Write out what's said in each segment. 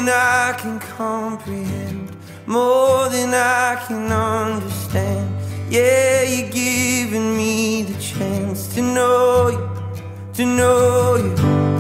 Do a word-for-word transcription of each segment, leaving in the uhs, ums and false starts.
than I can comprehend, more than I can understand. Yeah, you're giving me the chance to know you, to know you.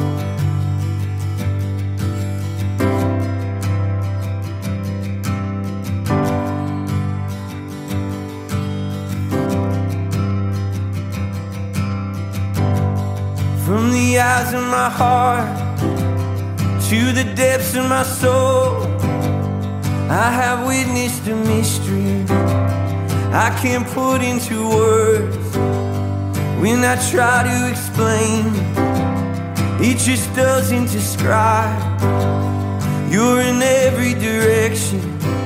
From the eyes of my heart to the depths of my soul, I have witnessed a mystery I can't put into words. When I try to explain, it just doesn't describe. You're in every direction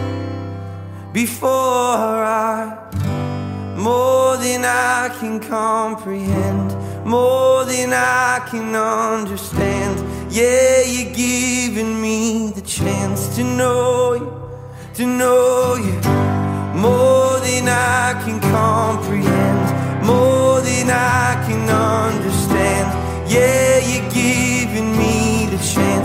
before I, more than I can comprehend, more than I can understand. Yeah, you're giving me the chance to know you, to know you. More than I can comprehend, more than I can understand. Yeah, you're giving me the chance